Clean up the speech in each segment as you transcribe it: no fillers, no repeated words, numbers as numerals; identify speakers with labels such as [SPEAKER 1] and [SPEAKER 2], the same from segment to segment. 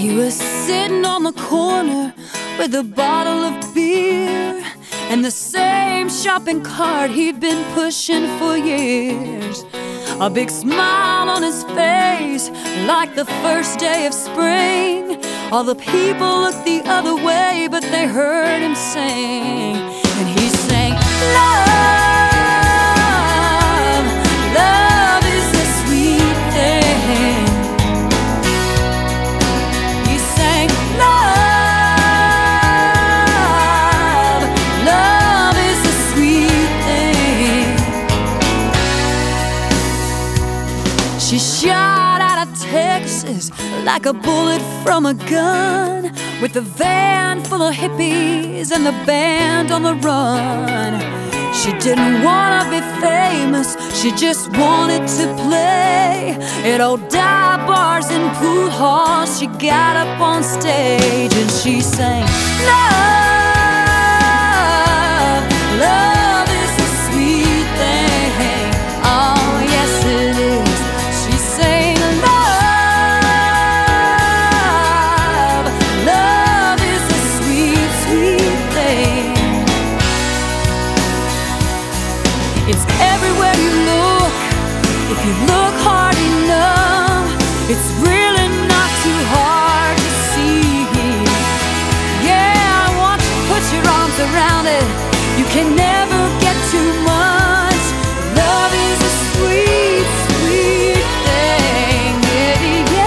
[SPEAKER 1] He was sitting on the corner with a bottle of beer and the same shopping cart he'd been pushing for years. A big smile on his face, like the first day of spring. All the people looked the other way, but they heard him sing. And he sang, "Love, love is a sweet thing." He sang, "Love, love is a sweet thing." She shot out of Texas like a bullet from a gun, with a van full of hippies and the band on the run. She didn't wanna be famous, she just wanted to play. At old dive bars and pool halls, she got up on stage and she sang, "Love, love is a sweet thing." Oh yes it is. She sang, "Love, love is a sweet, sweet thing." It's everywhere you look, if you look hard enough. It's really not too hard to see. Yeah, once you put your arms around it, you can never get too much. Love is a sweet, sweet thing. Yeah,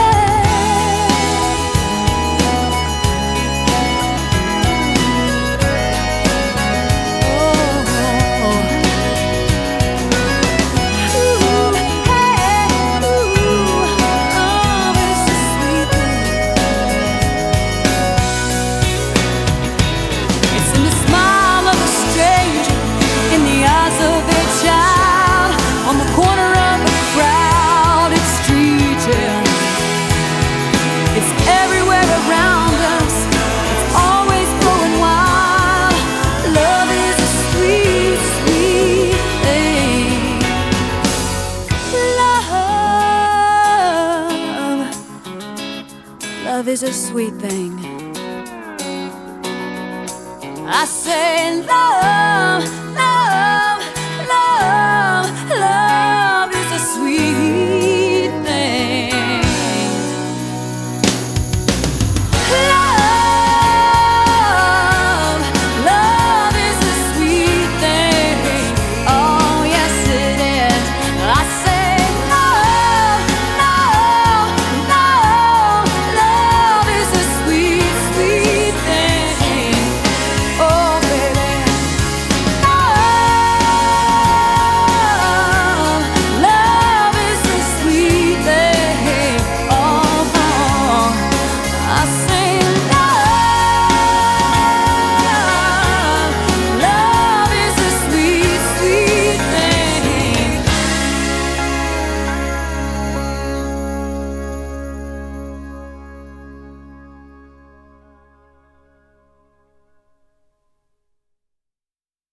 [SPEAKER 1] love is a sweet thing. I say love